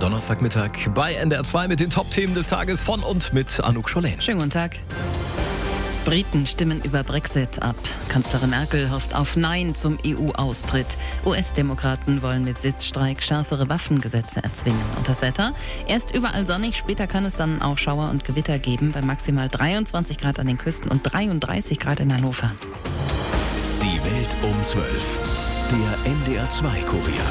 Donnerstagmittag bei NDR 2 mit den Top-Themen des Tages von und mit Anouk Scholen. Schönen guten Tag. Briten stimmen über Brexit ab. Kanzlerin Merkel hofft auf Nein zum EU-Austritt. US-Demokraten wollen mit Sitzstreik schärfere Waffengesetze erzwingen. Und das Wetter? Erst überall sonnig, später kann es dann auch Schauer und Gewitter geben, bei maximal 23 Grad an den Küsten und 33 Grad in Hannover. Die Welt um 12. Der NDR 2 Kurier.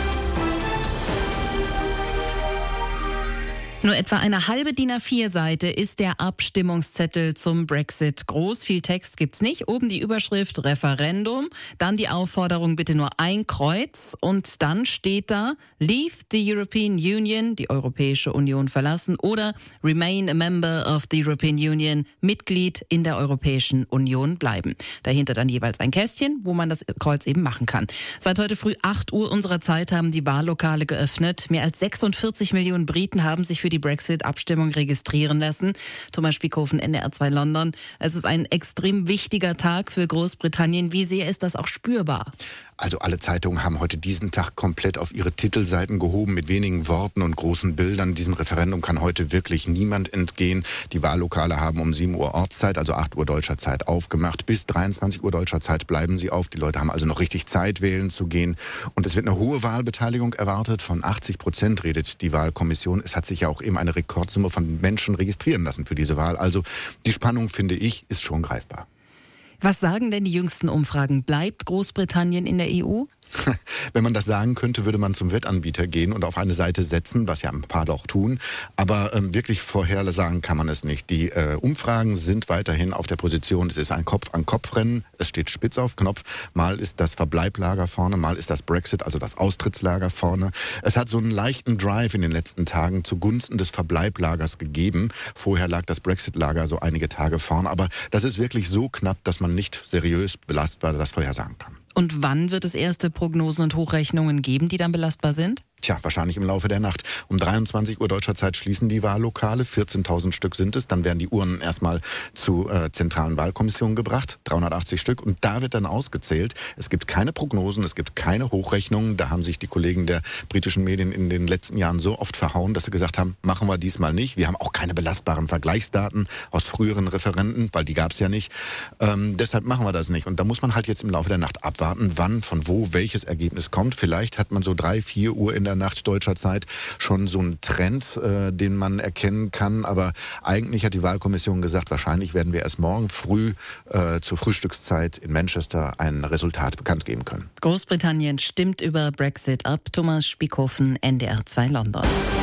Nur etwa eine halbe DIN A4-Seite ist der Abstimmungszettel zum Brexit groß. Viel Text gibt's nicht. Oben die Überschrift Referendum, dann die Aufforderung bitte nur ein Kreuz und dann steht da Leave the European Union, die Europäische Union verlassen oder Remain a Member of the European Union, Mitglied in der Europäischen Union bleiben. Dahinter dann jeweils ein Kästchen, wo man das Kreuz eben machen kann. Seit heute früh 8 Uhr unserer Zeit haben die Wahllokale geöffnet. Mehr als 46 Millionen Briten haben sich für die Brexit-Abstimmung registrieren lassen. Thomas Spiekofen, NDR 2 London. Es ist ein extrem wichtiger Tag für Großbritannien. Wie sehr ist das auch spürbar? Also alle Zeitungen haben heute diesen Tag komplett auf ihre Titelseiten gehoben mit wenigen Worten und großen Bildern. Diesem Referendum kann heute wirklich niemand entgehen. Die Wahllokale haben um 7 Uhr Ortszeit, also 8 Uhr deutscher Zeit aufgemacht. Bis 23 Uhr deutscher Zeit bleiben sie auf. Die Leute haben also noch richtig Zeit, wählen zu gehen. Und es wird eine hohe Wahlbeteiligung erwartet. Von 80% redet die Wahlkommission. Es hat sich ja auch eben eine Rekordsumme von Menschen registrieren lassen für diese Wahl. Also die Spannung, finde ich, ist schon greifbar. Was sagen denn die jüngsten Umfragen? Bleibt Großbritannien in der EU? Wenn man das sagen könnte, würde man zum Wettanbieter gehen und auf eine Seite setzen, was ja ein paar doch tun. Aber wirklich vorhersagen kann man es nicht. Die Umfragen sind weiterhin auf der Position, es ist ein Kopf-an-Kopf-Rennen, es steht spitz auf Knopf. Mal ist das Verbleiblager vorne, mal ist das Brexit, also das Austrittslager vorne. Es hat so einen leichten Drive in den letzten Tagen zugunsten des Verbleiblagers gegeben. Vorher lag das Brexit-Lager so einige Tage vorne. Aber das ist wirklich so knapp, dass man nicht seriös belastbar das vorhersagen kann. Und wann wird es erste Prognosen und Hochrechnungen geben, die dann belastbar sind? Tja, wahrscheinlich im Laufe der Nacht. Um 23 Uhr deutscher Zeit schließen die Wahllokale. 14.000 Stück sind es. Dann werden die Urnen erstmal zur zentralen Wahlkommission gebracht. 380 Stück. Und da wird dann ausgezählt. Es gibt keine Prognosen, es gibt keine Hochrechnungen. Da haben sich die Kollegen der britischen Medien in den letzten Jahren so oft verhauen, dass sie gesagt haben, machen wir diesmal nicht. Wir haben auch keine belastbaren Vergleichsdaten aus früheren Referenden, weil die gab es ja nicht. Deshalb machen wir das nicht. Und da muss man halt jetzt im Laufe der Nacht abwarten, wann, von wo, welches Ergebnis kommt. Vielleicht hat man so 3, 4 Uhr in der Nacht deutscher Zeit schon so einen Trend, den man erkennen kann. Aber eigentlich hat die Wahlkommission gesagt, wahrscheinlich werden wir erst morgen früh zur Frühstückszeit in Manchester ein Resultat bekannt geben können. Großbritannien stimmt über Brexit ab. Thomas Spiekofen, NDR 2 London.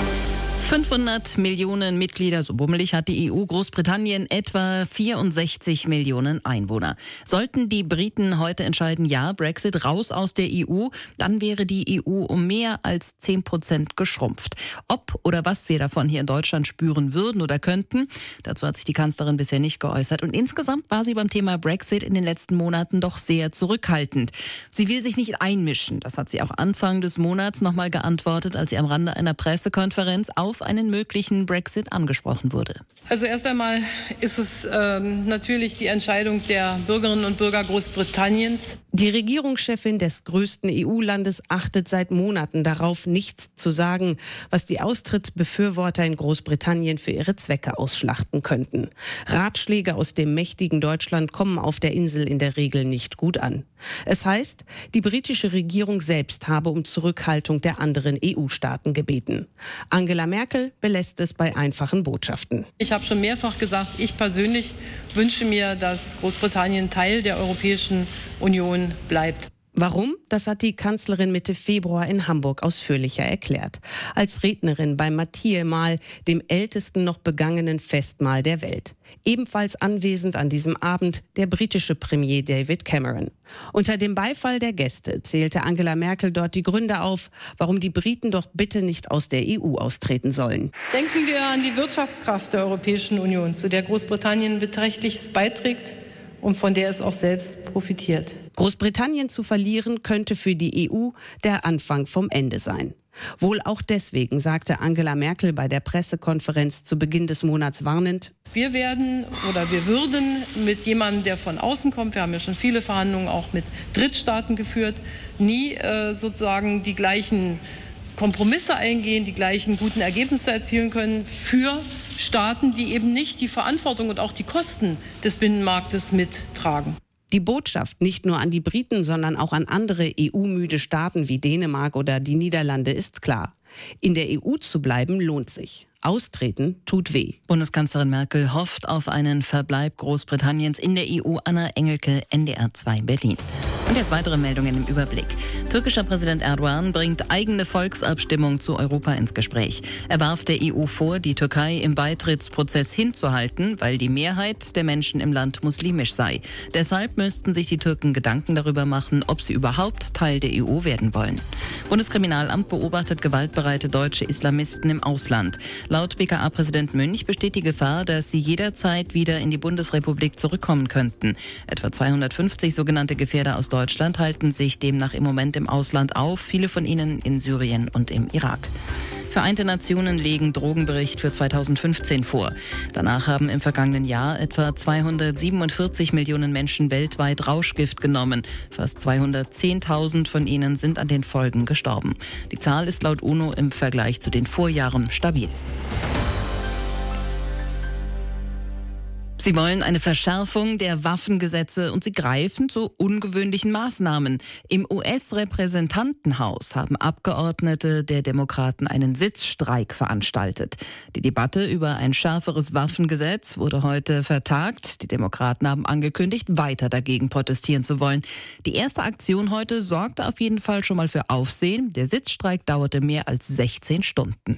500 Millionen Mitglieder, so bummelig hat die EU. Großbritannien etwa 64 Millionen Einwohner. Sollten die Briten heute entscheiden, ja, Brexit raus aus der EU, dann wäre die EU um mehr als 10% geschrumpft. Ob oder was wir davon hier in Deutschland spüren würden oder könnten, dazu hat sich die Kanzlerin bisher nicht geäußert. Und insgesamt war sie beim Thema Brexit in den letzten Monaten doch sehr zurückhaltend. Sie will sich nicht einmischen. Das hat sie auch Anfang des Monats nochmal geantwortet, als sie am Rande einer Pressekonferenz auf einen möglichen Brexit angesprochen wurde. Also erst einmal ist es natürlich die Entscheidung der Bürgerinnen und Bürger Großbritanniens. Die Regierungschefin des größten EU-Landes achtet seit Monaten darauf, nichts zu sagen, was die Austrittsbefürworter in Großbritannien für ihre Zwecke ausschlachten könnten. Ratschläge aus dem mächtigen Deutschland kommen auf der Insel in der Regel nicht gut an. Es heißt, die britische Regierung selbst habe um Zurückhaltung der anderen EU-Staaten gebeten. Angela Merkel belässt es bei einfachen Botschaften. Ich habe schon mehrfach gesagt, ich persönlich wünsche mir, dass Großbritannien Teil der Europäischen Union bleibt. Warum? Das hat die Kanzlerin Mitte Februar in Hamburg ausführlicher erklärt. Als Rednerin beim Matthäe-Mahl, dem ältesten noch begangenen Festmahl der Welt. Ebenfalls anwesend an diesem Abend der britische Premier David Cameron. Unter dem Beifall der Gäste zählte Angela Merkel dort die Gründe auf, warum die Briten doch bitte nicht aus der EU austreten sollen. Denken wir an die Wirtschaftskraft der Europäischen Union, zu der Großbritannien Beträchtliches beiträgt und von der es auch selbst profitiert. Großbritannien zu verlieren könnte für die EU der Anfang vom Ende sein. Wohl auch deswegen sagte Angela Merkel bei der Pressekonferenz zu Beginn des Monats warnend: Wir würden mit jemandem, der von außen kommt, wir haben ja schon viele Verhandlungen auch mit Drittstaaten geführt, nie sozusagen die gleichen Kompromisse eingehen, die gleichen guten Ergebnisse erzielen können für Staaten, die eben nicht die Verantwortung und auch die Kosten des Binnenmarktes mittragen. Die Botschaft nicht nur an die Briten, sondern auch an andere EU-müde Staaten wie Dänemark oder die Niederlande ist klar. In der EU zu bleiben lohnt sich. Austreten tut weh. Bundeskanzlerin Merkel hofft auf einen Verbleib Großbritanniens in der EU. Anna Engelke, NDR 2 Berlin. Und jetzt weitere Meldungen im Überblick. Türkischer Präsident Erdogan bringt eigene Volksabstimmung zu Europa ins Gespräch. Er warf der EU vor, die Türkei im Beitrittsprozess hinzuhalten, weil die Mehrheit der Menschen im Land muslimisch sei. Deshalb müssten sich die Türken Gedanken darüber machen, ob sie überhaupt Teil der EU werden wollen. Bundeskriminalamt beobachtet gewaltbereite deutsche Islamisten im Ausland. Laut BKA-Präsident Münch besteht die Gefahr, dass sie jederzeit wieder in die Bundesrepublik zurückkommen könnten. Etwa 250 sogenannte Gefährder aus Deutschland halten sich demnach im Moment im Ausland auf, viele von ihnen in Syrien und im Irak. Vereinte Nationen legen Drogenbericht für 2015 vor. Danach haben im vergangenen Jahr etwa 247 Millionen Menschen weltweit Rauschgift genommen. Fast 210.000 von ihnen sind an den Folgen gestorben. Die Zahl ist laut UNO im Vergleich zu den Vorjahren stabil. Sie wollen eine Verschärfung der Waffengesetze und sie greifen zu ungewöhnlichen Maßnahmen. Im US-Repräsentantenhaus haben Abgeordnete der Demokraten einen Sitzstreik veranstaltet. Die Debatte über ein schärferes Waffengesetz wurde heute vertagt. Die Demokraten haben angekündigt, weiter dagegen protestieren zu wollen. Die erste Aktion heute sorgte auf jeden Fall schon mal für Aufsehen. Der Sitzstreik dauerte mehr als 16 Stunden.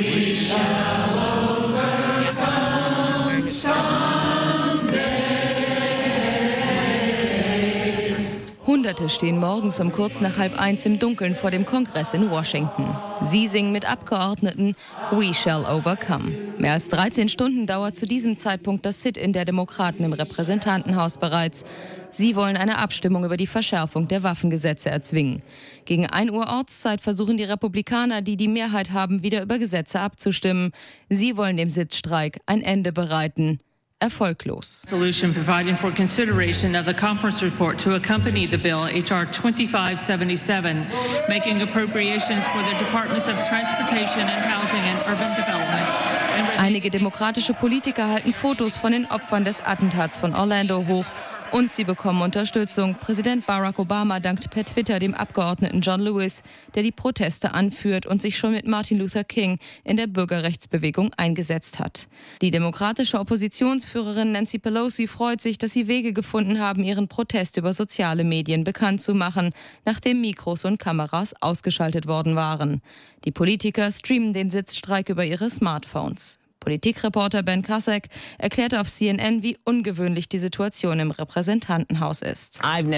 Hunderte stehen morgens um kurz nach 12:30 im Dunkeln vor dem Kongress in Washington. Sie singen mit Abgeordneten We Shall Overcome. Mehr als 13 Stunden dauert zu diesem Zeitpunkt das Sit-in der Demokraten im Repräsentantenhaus bereits. Sie wollen eine Abstimmung über die Verschärfung der Waffengesetze erzwingen. Gegen 1 Uhr Ortszeit versuchen die Republikaner, die die Mehrheit haben, wieder über Gesetze abzustimmen. Sie wollen dem Sitzstreik ein Ende bereiten. Erfolglos. Resolution providing for consideration of the conference report to accompany the bill HR 2577, making appropriations for the Departments of Transportation and Housing and Urban Development. Einige demokratische Politiker halten Fotos von den Opfern des Attentats von Orlando hoch. Und sie bekommen Unterstützung. Präsident Barack Obama dankt per Twitter dem Abgeordneten John Lewis, der die Proteste anführt und sich schon mit Martin Luther King in der Bürgerrechtsbewegung eingesetzt hat. Die demokratische Oppositionsführerin Nancy Pelosi freut sich, dass sie Wege gefunden haben, ihren Protest über soziale Medien bekannt zu machen, nachdem Mikros und Kameras ausgeschaltet worden waren. Die Politiker streamen den Sitzstreik über ihre Smartphones. Politikreporter Ben Kasek erklärte auf CNN, wie ungewöhnlich die Situation im Repräsentantenhaus ist.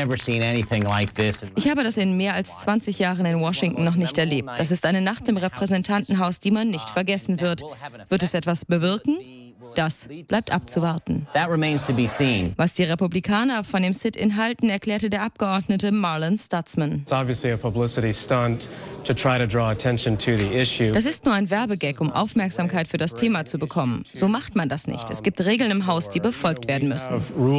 Ich habe das in mehr als 20 Jahren in Washington noch nicht erlebt. Das ist eine Nacht im Repräsentantenhaus, die man nicht vergessen wird. Wird es etwas bewirken? Das bleibt abzuwarten. Was die Republikaner von dem Sit-in halten, erklärte der Abgeordnete Marlon Stutzman. Das ist nur ein Werbegag, um Aufmerksamkeit für das Thema zu bekommen. So macht man das nicht. Es gibt Regeln im Haus, die befolgt werden müssen.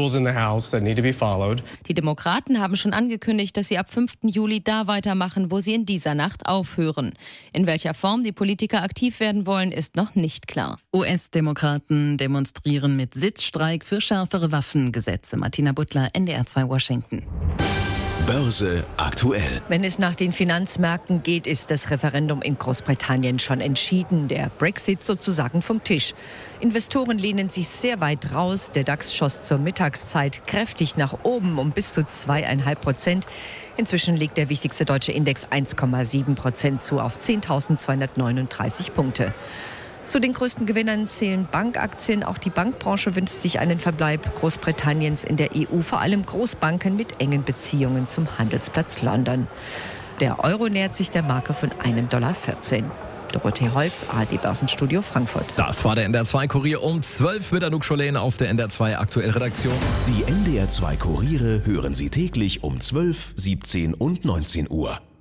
Die Demokraten haben schon angekündigt, dass sie ab 5. Juli da weitermachen, wo sie in dieser Nacht aufhören. In welcher Form die Politiker aktiv werden wollen, ist noch nicht klar. US-Demokraten demonstrieren mit Sitzstreik für schärfere Waffengesetze. Martina Butler, NDR 2 Washington. Börse aktuell. Wenn es nach den Finanzmärkten geht, ist das Referendum in Großbritannien schon entschieden. Der Brexit sozusagen vom Tisch. Investoren lehnen sich sehr weit raus. Der DAX schoss zur Mittagszeit kräftig nach oben um bis zu 2,5%. Inzwischen legt der wichtigste deutsche Index 1,7% zu auf 10.239 Punkte. Zu den größten Gewinnern zählen Bankaktien. Auch die Bankbranche wünscht sich einen Verbleib Großbritanniens in der EU, vor allem Großbanken mit engen Beziehungen zum Handelsplatz London. Der Euro nähert sich der Marke von $1,14. Dorothee Holz, ARD Börsenstudio Frankfurt. Das war der NDR 2 Kurier um 12 mit Anouk Scholen aus der NDR 2 Aktuell Redaktion. Die NDR 2 Kuriere hören Sie täglich um 12, 17 und 19 Uhr.